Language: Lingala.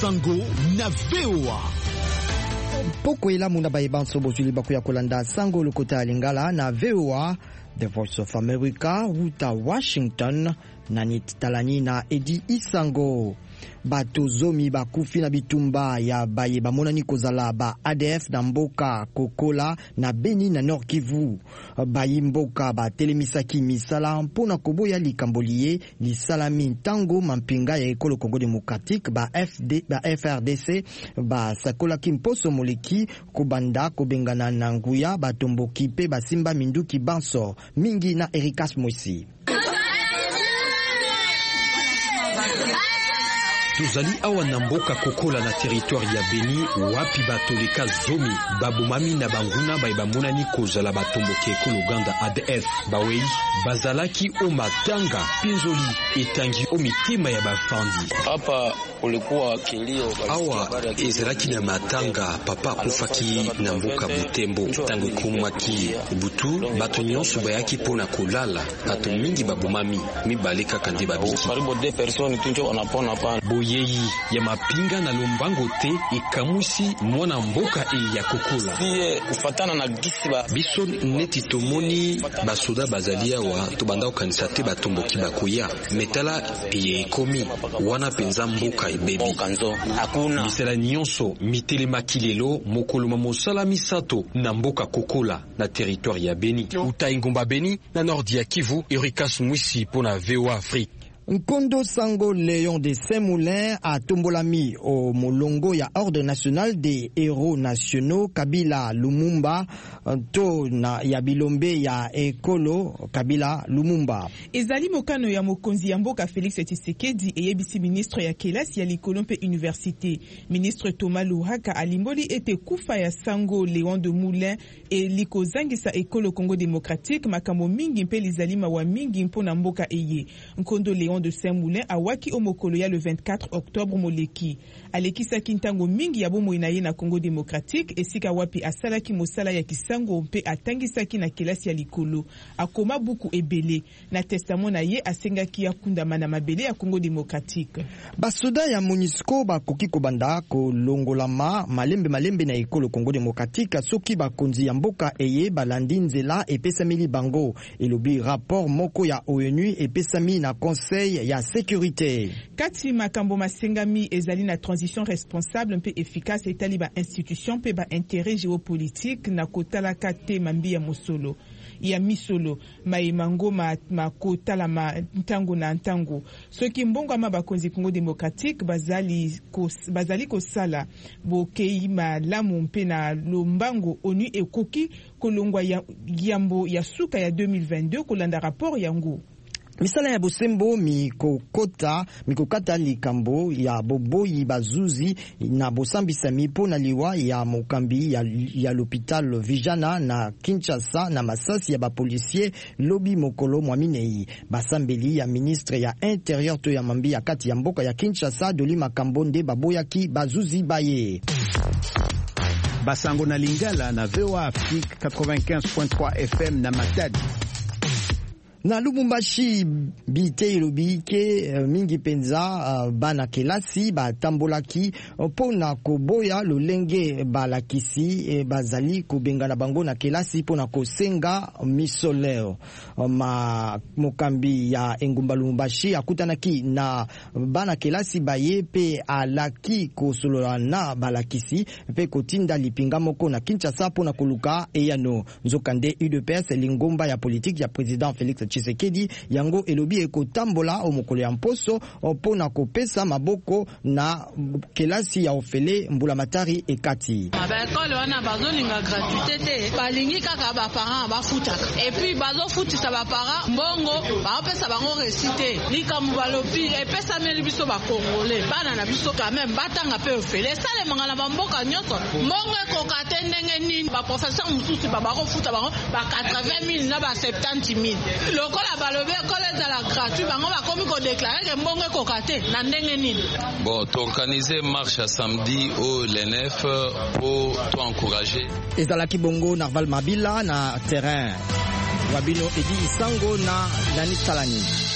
Sango na VOA. Poko ila muna baibanso bozuli bakuya kolanda Sango lokota lingala na VOA, The Voice of America, Ruta Washington, Nanit Talani na Edi Isango. Bato zomi bakufi na bitumba ya baye bamonani kozala ba ADF na mboka Kokola na Beni na Nord Kivu. Bayi mboka ba telemisaki misala mpona koboya likambolie lisalami ntango mampinga ya ekolo Congo Democratique ba FRDC ba sakola kimposo moleki kobanda kobengana na nguya batomboki pe basimba minduki banso mingi na Erikas Moisi. Tuzali awa na mboka Kokola na territoire ya Beni wapi batoleka zomi babumami na banguna baibamonani kozala batomboki ekolo Uganda ADF bawei bazalaki o matanga pinzoli etangi o mitima ya bafandi. Hapa kulikuwa kilio awa ezalaki na matanga papa kufaki na mboka Butembo tango kumaki butu bato nyonso bayaki pona kolala bato mingi babumami mibaleka kande babiki karibu 2 personnes tunjo wanapona pa boyeyi ya mapinga na lombango te ikamusi mwana mboka ya Kokola sie kufatana na gisi ba biso neti tomoni basoda bazalia wa tobanda okanisa te batomboki bakoya metala ye komi wana penza mboka ibebi kanzo hakuna misala nyonso mitelemaki lelo mokolo mosala misato na mboka Kokola na territoire ya Beni utaingomba Beni na Nord ya Kivu. Erikas Mwisi pona VOA Afrique. Nkondo Sango Léon de Saint-Moulin a tombolami au molongo ya Ordre National des Héros Nationaux Kabila Lumumba to na ya bilombe ya ekolo Kabila Lumumba. Ezali mokano ya mokonzi ya mboka Félix Tshisekedi eyebisi ministre ya kelasi ya likolo mpe université. Ministre Thomas Lohaka alimboli ete kufa ya Sango Léon de Moulin e likozangisa ekolo Congo Démocratique makambo mingi mpe lizalima wa mingi mpona mboka eye. Nkondo Léon de Saint-Moulin awaki omokolo ya le 24 octobre moleki. Alekisa kintango mingi ya bomo inaye na Congo Démocratique esika wapi asalaki mosala ya kisango mpe atangisaki na kelasi ya likolo. Akoma buku ebele na testament na ye asengaki ya kundama na mabele ya Congo Démocratique. Basoda ya MONUSCO bakoki kobanda kolongolama malembe na ekolo Congo Démocratique soki bakonzi ya mboka eye balandi nzela epesamili bango. Elobi rapport moko ya ONU epesami na conseil ya sécurité. Kati makambo masengami ezali na transition responsable mpe efficace etali ba institution mpe ba intérêt géopolitique na kotala kate mambi ya mosolo ya misolo maimango makotala ntango na ntango soki mbongo ama bakonzi Congo Démocratique bazali kosala bokei malamu mpe na lombango ONU ekoki kolongwa ya yambo ya suka ya 2022 kolanda rapport yango. Misala ya bosembo mikokata likambo ya boboyi bazuzi na bosambisa mipo na liwa ya mokambi ya l'hôpital Vijana na Kinshasa na masasi ya bapolisier lobi mokolo mwaminei. Basambeli ya ministre ya intérieur to ya mambi ya kati ya mboka ya Kinshasa doli makambo nde baboyaki bazuzi baye. Basango na Lingala na VOA Afrique 95.3 FM na Matadi. Na Lubumbashi bite ilobike mingi penza bana kelasi batambolaki pona koboya lolenge balakisi bazali kubengana bango na kelasi pona kosenga misoleo. Mokambi ya engumba Lubumbashi akutanaki na bana kelasi baye pe alaki kosolola na balakisi pe kotinda lipinga moko na Kinshasa pona koluka eyano nzokande UDPS lingomba ya politique ya président Félix Tshisekedi yango elobi ekotambola omokolo ya mposo pona kopesa maboko na kelasi ya ofele mbula matari ekati. Ba ekole wana bazolinga gratuité te balingi kaka ba parents bafutaka et puis bazofutisa ba parents mbongo baopesa bango récité likambo balobi epesa meli biso ba congolais bana na biso quand même batanga pe ofele sale mangala ba mboka nyonso mbongo ekokate ndenge nini ba professeur mususu babakofuta bango ba 80,000 na ba 70,000 lokola balobi ekole ezala gratuit bango bakomi kodeklare ke mbongo ekokate na ndenge nini. Bon, t'organiser marche à samedi au l'ENF pour t'encourager. Ezalaki bongo Narval Mabila na terrain Wabino Edi Isango na Dani Talani.